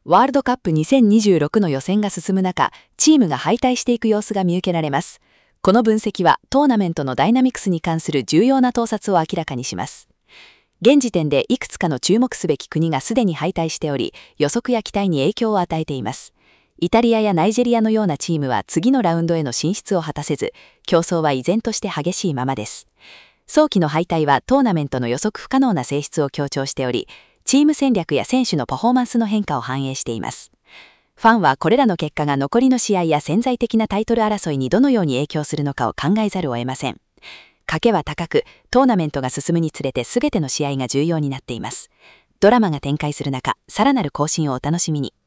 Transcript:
ワールドカップ2026の予選が進む中、チームが敗退していく様子が見受けられます。この分析はトーナメントのダイナミクスに関する重要な洞察を明らかにします。現時点でいくつかの注目すべき国がすでに敗退しており、予測や期待に影響を与えています。イタリアやナイジェリアのようなチームは次のラウンドへの進出を果たせず、競争は依然として激しいままです。早期の敗退はトーナメントの予測不可能な性質を強調しており、チーム戦略や選手のパフォーマンスの変化を反映しています。ファンはこれらの結果が残りの試合や潜在的なタイトル争いにどのように影響するのかを考えざるを得ません。賭けは高く、トーナメントが進むにつれて全ての試合が重要になっています。ドラマが展開する中、さらなる更新をお楽しみに。